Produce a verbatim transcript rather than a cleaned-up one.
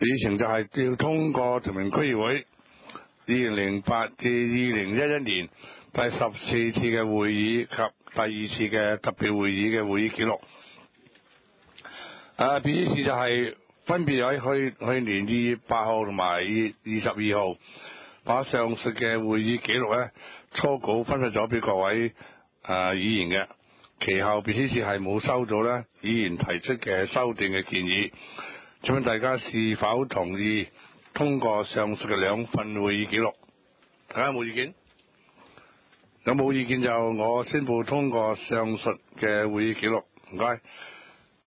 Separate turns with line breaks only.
議程就係要通過屯門區議會二零零八至二零一一年第十四次嘅會議及第二次嘅特別會議嘅會議記錄。誒，別議事就係分別喺去去年二月八號同埋二月二十二號，把上述嘅會議記錄咧初稿分發咗俾各位誒、呃、議員嘅。其後別議事係冇收到咧議員提出嘅修訂嘅建議。請問大家是否同意通過上述嘅兩份會議記錄？大家有冇意見？有冇意見就我宣布通過上述嘅會議記錄。唔該。